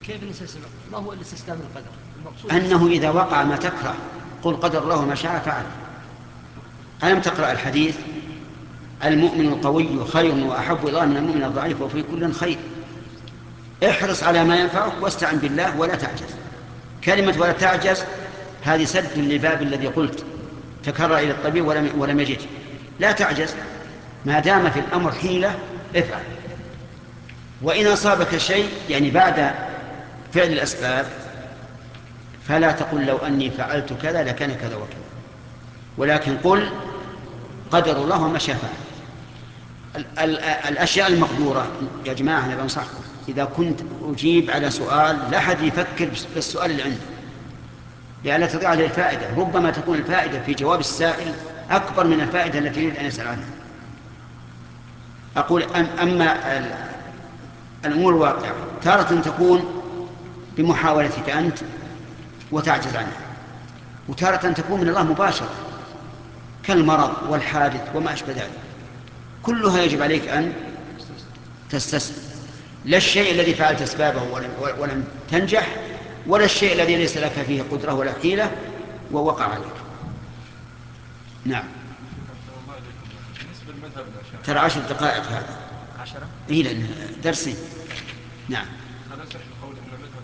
كيف الاستسلام؟ ما هو الاستسلام القدر المقصود؟ أنه إذا وقع ما تكره قل قدر الله ما شاء فعل. ألم تقرأ الحديث المؤمن القوي خير وأحب إلى الله من المؤمن الضعيف وفي كل خير. احرص على ما ينفعك واستعن بالله ولا تعجز. كلمة ولا تعجز هذه سد للباب الذي قلت تكرر إلى الطبيب ولم يجد. لا تعجز ما دام في الأمر حيلة افعل. وإن أصابك شيء يعني بعد فعل الأسباب فلا تقل لو أني فعلت كذا لكان كذا وكذا، ولكن قل قدر الله وما شاء فعل. الأشياء المقدورة يا جماعة أنا بنصحكم إذا كنت أجيب على سؤال لا أحد يفكر بالسؤال اللي عنده لئلا تضيع عليه الفائدة. ربما تكون الفائدة في جواب السائل أكبر من الفائدة التي يريد أن يسأل عنها. أقول أما الأمور الواقعة تارة تكون بمحاولتك أنت وتعجز عنها، وتارة تكون من الله مباشرة كالمرض والحادث وما أشبه ذلك، كلها يجب عليك أن تستسلم. لا الشيء الذي فعلت أسبابه ولم تنجح، ولا الشيء الذي ليس لك فيه قدرة ولا حيلة ووقع عليك. نعم. بالنسبة للمذهب الأشاعرة ترى 10 دقائق هذا 10. إيه لأن درسي. نعم. هل يصح القول أن مذهب